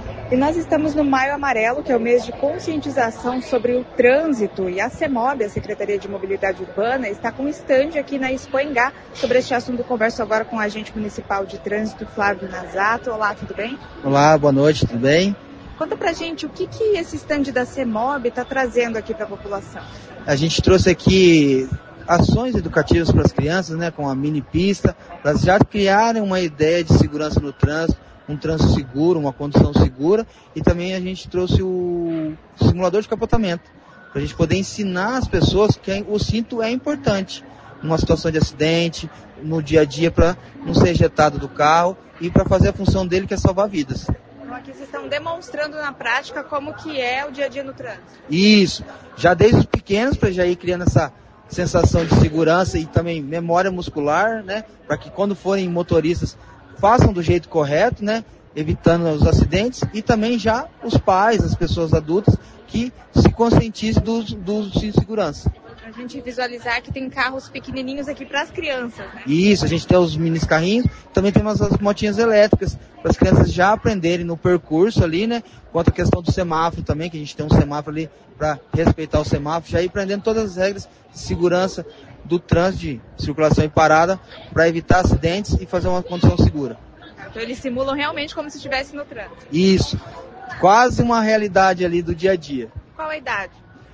E nós estamos no Maio Amarelo, que é o mês de conscientização sobre o trânsito, e a CEMOB, a Secretaria de Mobilidade Urbana, está com um estande aqui na Expoengá sobre este assunto. Converso agora com o agente municipal de trânsito, Flávio Nazato. Olá, tudo bem? Olá, boa noite, tudo bem? Conta pra gente o que esse estande da CEMOB está trazendo aqui para a população. A gente trouxe aqui ações educativas para as crianças, né, com a mini pista, para já criarem uma ideia de segurança no trânsito, um trânsito seguro, uma condução segura, e também a gente trouxe o simulador de capotamento, para a gente poder ensinar as pessoas que o cinto é importante numa situação de acidente, no dia a dia, para não ser ejetado do carro e para fazer a função dele, que é salvar vidas. Então aqui vocês estão demonstrando na prática como que é o dia a dia no trânsito. Isso, já desde os pequenos, para já ir criando essa sensação de segurança e também memória muscular, né, para que quando forem motoristas façam do jeito correto, né, evitando os acidentes, e também já os pais, as pessoas adultas, que se conscientizem do cinto de segurança. A gente visualizar que tem carros pequenininhos aqui para as crianças, né? Isso, a gente tem os mini carrinhos, também temos as motinhas elétricas, para as crianças já aprenderem no percurso ali, né, quanto a questão do semáforo também, que a gente tem um semáforo ali para respeitar o semáforo, já ir aprendendo todas as regras de segurança do trânsito, de circulação e parada, para evitar acidentes e fazer uma condução segura. Então eles simulam realmente como se estivesse no trânsito. Isso, quase uma realidade ali do dia a dia. Qual a idade?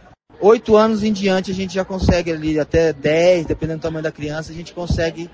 8 anos em diante a gente já consegue ali, até 10, dependendo do tamanho da criança, a gente consegue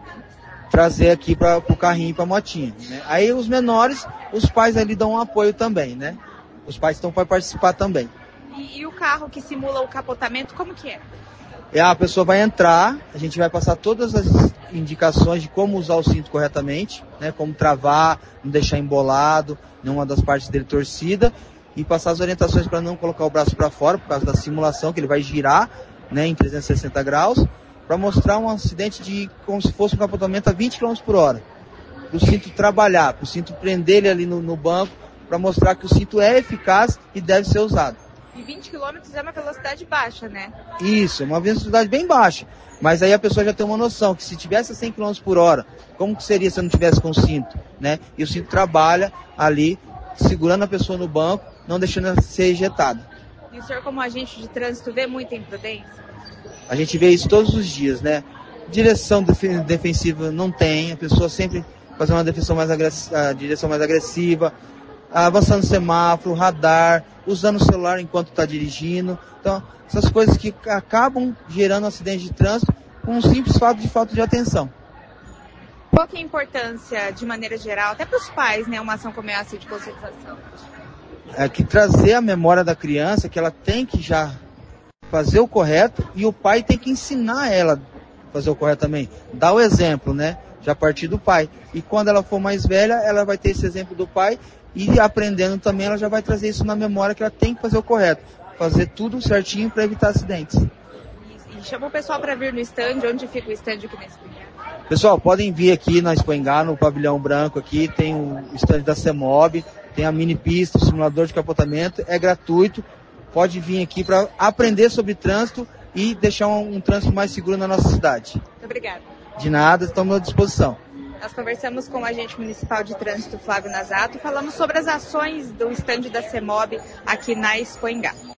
trazer aqui para o carrinho e para a motinha, né? Aí os menores, os pais ali dão um apoio também, né? Os pais estão para participar também. E o carro que simula o capotamento, como que é? A pessoa vai entrar, a gente vai passar todas as indicações de como usar o cinto corretamente, né? Como travar, não deixar embolado, nenhuma das partes dele torcida, e passar as orientações para não colocar o braço para fora, por causa da simulação, que ele vai girar, né, em 360 graus, para mostrar um acidente de como se fosse um capotamento a 20 km por hora. Para o cinto trabalhar, para o cinto prender ele ali no banco, para mostrar que o cinto é eficaz e deve ser usado. E 20 km é uma velocidade baixa, né? Isso, é uma velocidade bem baixa. Mas aí a pessoa já tem uma noção que se tivesse a 100 km por hora, como que seria se eu não tivesse com o cinto, né? E o cinto trabalha ali, segurando a pessoa no banco, não deixando ela ser ejetada. E o senhor, como agente de trânsito, vê muita imprudência? A gente vê isso todos os dias, né? Direção defensiva não tem, a pessoa sempre fazendo uma direção mais agressiva, avançando avançando radar, usando o celular enquanto está dirigindo. Então, essas coisas que acabam gerando acidente de trânsito com um simples fato de falta de atenção. Qual que é a importância, de maneira geral, até para os pais, né, uma ação como essa de conscientização? É que trazer a memória da criança, que ela tem que já fazer o correto, e o pai tem que ensinar ela a fazer o correto também. Dar o exemplo, né? Já partir do pai. E quando ela for mais velha, ela vai ter esse exemplo do pai, e aprendendo também, ela já vai trazer isso na memória, que ela tem que fazer o correto. Fazer tudo certinho para evitar acidentes. E chama o pessoal para vir no stand. Onde fica o stand aqui nesse lugar? Pessoal, podem vir aqui na Expoengá, no pavilhão branco aqui, tem o stand da CEMOB, tem a mini pista, o simulador de capotamento, é gratuito. Pode vir aqui para aprender sobre trânsito e deixar um trânsito mais seguro na nossa cidade. Muito obrigada. De nada, estamos à disposição. Nós conversamos com o agente municipal de trânsito, Flávio Nazato, falamos sobre as ações do estande da CEMOB aqui na Expoengá.